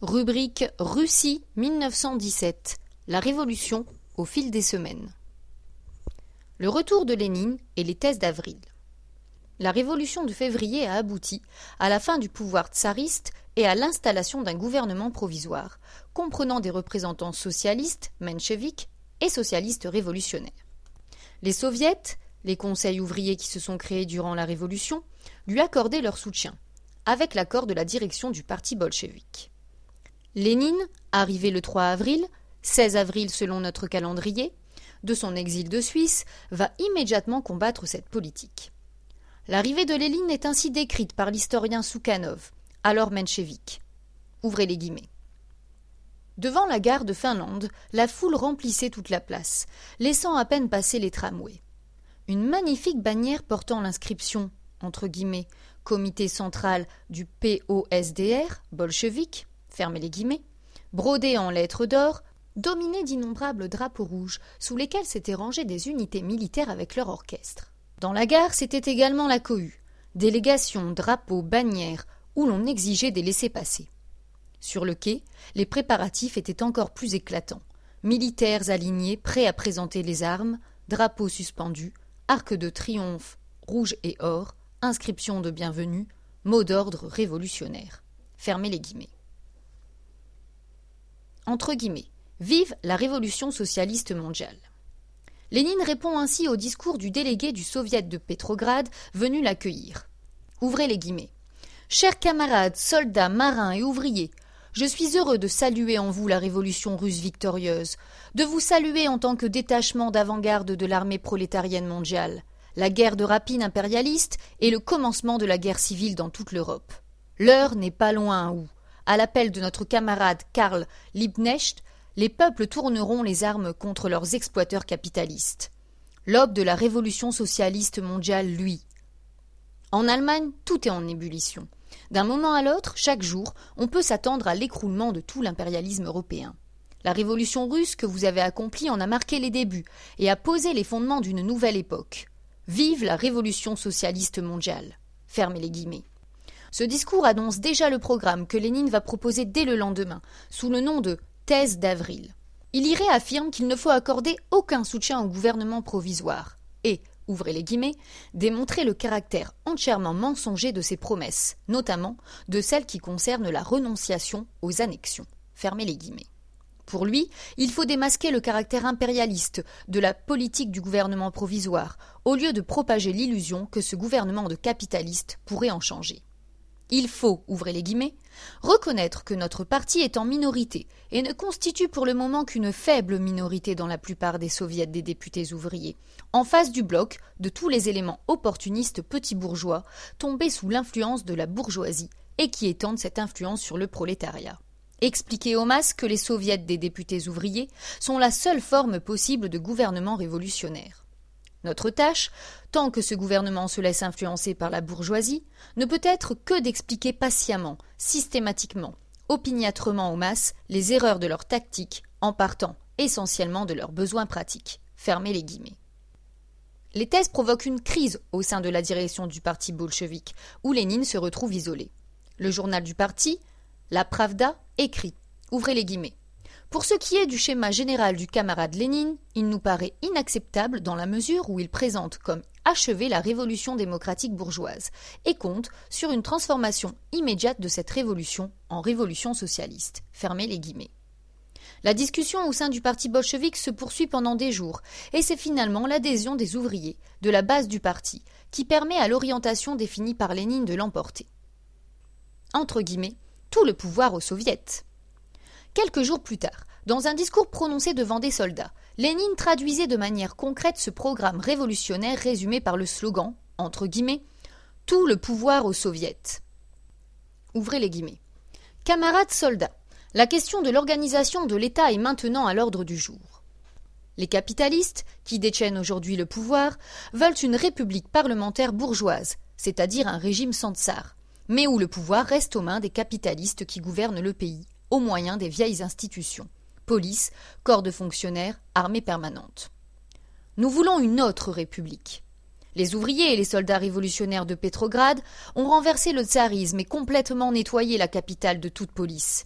Rubrique Russie 1917. La révolution au fil des semaines. Le retour de Lénine et les thèses d'avril. La révolution de février a abouti à la fin du pouvoir tsariste et à l'installation d'un gouvernement provisoire, comprenant des représentants socialistes, mencheviks et socialistes révolutionnaires. Les soviets, les conseils ouvriers qui se sont créés durant la révolution, lui accordaient leur soutien, avec l'accord de la direction du parti bolchevique. Lénine, arrivé le 3 avril, 16 avril selon notre calendrier, de son exil de Suisse, va immédiatement combattre cette politique. L'arrivée de Lénine est ainsi décrite par l'historien Soukhanov, alors menchevique. Ouvrez les guillemets. Devant la gare de Finlande, la foule remplissait toute la place, laissant à peine passer les tramways. Une magnifique bannière portant l'inscription, entre guillemets, comité central du POSDR, bolchevique, fermez les guillemets, brodée en lettres d'or, dominée d'innombrables drapeaux rouges sous lesquels s'étaient rangées des unités militaires avec leur orchestre. Dans la gare, c'était également la cohue, délégations, drapeaux, bannières, où l'on exigeait des laissez-passer. Sur le quai, les préparatifs étaient encore plus éclatants. Militaires alignés, prêts à présenter les armes, drapeaux suspendus, arcs de triomphe, rouge et or, inscription de bienvenue, mot d'ordre révolutionnaire. Fermez les guillemets. Entre guillemets, vive la révolution socialiste mondiale. Lénine répond ainsi au discours du délégué du Soviet de Pétrograd venu l'accueillir. Ouvrez les guillemets. Chers camarades, soldats, marins et ouvriers, je suis heureux de saluer en vous la révolution russe victorieuse, de vous saluer en tant que détachement d'avant-garde de l'armée prolétarienne mondiale. La guerre de rapine impérialiste est le commencement de la guerre civile dans toute l'Europe. L'heure n'est pas loin où, à l'appel de notre camarade Karl Liebknecht, les peuples tourneront les armes contre leurs exploiteurs capitalistes. L'aube de la révolution socialiste mondiale, lui. En Allemagne, tout est en ébullition. D'un moment à l'autre, chaque jour, on peut s'attendre à l'écroulement de tout l'impérialisme européen. La révolution russe que vous avez accomplie en a marqué les débuts et a posé les fondements d'une nouvelle époque. Vive la révolution socialiste mondiale. Fermez les guillemets. Ce discours annonce déjà le programme que Lénine va proposer dès le lendemain, sous le nom de « thèse d'avril ». Il y réaffirme qu'il ne faut accorder aucun soutien au gouvernement provisoire et, ouvrez les guillemets, démontrer le caractère entièrement mensonger de ses promesses, notamment de celles qui concernent la renonciation aux annexions. Fermez les guillemets. Pour lui, il faut démasquer le caractère impérialiste de la politique du gouvernement provisoire, au lieu de propager l'illusion que ce gouvernement de capitalistes pourrait en changer. Il faut, ouvrez les guillemets, reconnaître que notre parti est en minorité et ne constitue pour le moment qu'une faible minorité dans la plupart des soviets des députés ouvriers, en face du bloc de tous les éléments opportunistes petits bourgeois tombés sous l'influence de la bourgeoisie et qui étendent cette influence sur le prolétariat. Expliquer aux masses que les soviets des députés ouvriers sont la seule forme possible de gouvernement révolutionnaire. Notre tâche, tant que ce gouvernement se laisse influencer par la bourgeoisie, ne peut être que d'expliquer patiemment, systématiquement, opiniâtrement aux masses les erreurs de leur tactique en partant essentiellement de leurs besoins pratiques. Fermez les guillemets. Les thèses provoquent une crise au sein de la direction du parti bolchevique, où Lénine se retrouve isolé. Le journal du parti, La Pravda, écrit, ouvrez les guillemets. Pour ce qui est du schéma général du camarade Lénine, il nous paraît inacceptable dans la mesure où il présente comme achevée la révolution démocratique bourgeoise et compte sur une transformation immédiate de cette révolution en révolution socialiste. Fermez les guillemets. La discussion au sein du parti bolchevique se poursuit pendant des jours et c'est finalement l'adhésion des ouvriers, de la base du parti, qui permet à l'orientation définie par Lénine de l'emporter. Entre guillemets, tout le pouvoir aux soviets. Quelques jours plus tard, dans un discours prononcé devant des soldats, Lénine traduisait de manière concrète ce programme révolutionnaire résumé par le slogan, entre guillemets, « Tout le pouvoir aux soviets ». Ouvrez les guillemets. Camarades soldats, la question de l'organisation de l'État est maintenant à l'ordre du jour. Les capitalistes, qui détiennent aujourd'hui le pouvoir, veulent une république parlementaire bourgeoise, c'est-à-dire un régime sans tsar, mais où le pouvoir reste aux mains des capitalistes qui gouvernent le pays, au moyen des vieilles institutions, police, corps de fonctionnaires, armée permanente. Nous voulons une autre république. Les ouvriers et les soldats révolutionnaires de Pétrograd ont renversé le tsarisme et complètement nettoyé la capitale de toute police.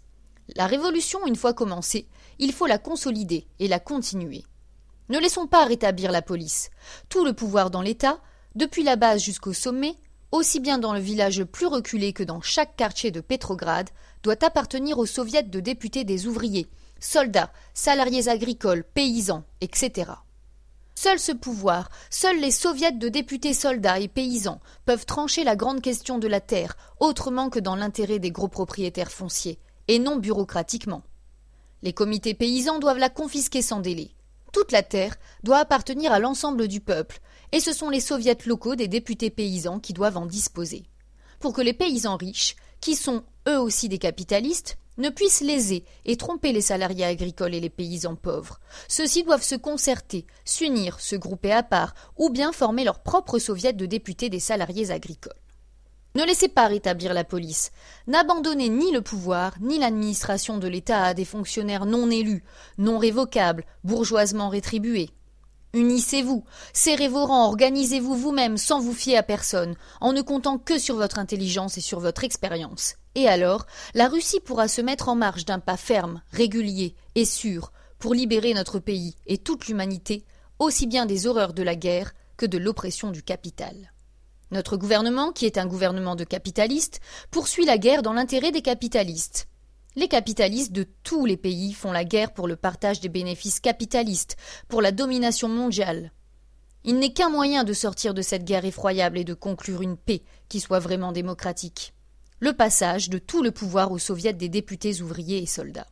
La révolution, une fois commencée, il faut la consolider et la continuer. Ne laissons pas rétablir la police. Tout le pouvoir dans l'État, depuis la base jusqu'au sommet, aussi bien dans le village le plus reculé que dans chaque quartier de Pétrograd, doit appartenir aux soviets de députés des ouvriers, soldats, salariés agricoles, paysans, etc. Seul ce pouvoir, seuls les soviets de députés soldats et paysans peuvent trancher la grande question de la terre autrement que dans l'intérêt des gros propriétaires fonciers, et non bureaucratiquement. Les comités paysans doivent la confisquer sans délai. Toute la terre doit appartenir à l'ensemble du peuple, et ce sont les soviets locaux des députés paysans qui doivent en disposer. Pour que les paysans riches, qui sont eux aussi des capitalistes, ne puissent léser et tromper les salariés agricoles et les paysans pauvres. Ceux-ci doivent se concerter, s'unir, se grouper à part, ou bien former leur propre soviet de députés des salariés agricoles. Ne laissez pas rétablir la police. N'abandonnez ni le pouvoir, ni l'administration de l'État à des fonctionnaires non élus, non révocables, bourgeoisement rétribués. Unissez-vous, serrez vos rangs, organisez-vous vous-même sans vous fier à personne, en ne comptant que sur votre intelligence et sur votre expérience. Et alors, la Russie pourra se mettre en marche d'un pas ferme, régulier et sûr pour libérer notre pays et toute l'humanité, aussi bien des horreurs de la guerre que de l'oppression du capital. Notre gouvernement, qui est un gouvernement de capitalistes, poursuit la guerre dans l'intérêt des capitalistes. Les capitalistes de tous les pays font la guerre pour le partage des bénéfices capitalistes, pour la domination mondiale. Il n'est qu'un moyen de sortir de cette guerre effroyable et de conclure une paix qui soit vraiment démocratique. Le passage de tout le pouvoir aux soviets des députés ouvriers et soldats.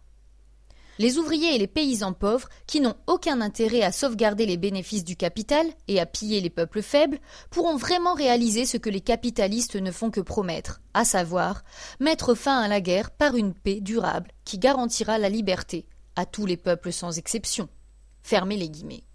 Les ouvriers et les paysans pauvres, qui n'ont aucun intérêt à sauvegarder les bénéfices du capital et à piller les peuples faibles, pourront vraiment réaliser ce que les capitalistes ne font que promettre, à savoir mettre fin à la guerre par une paix durable qui garantira la liberté à tous les peuples sans exception. Fermez les guillemets.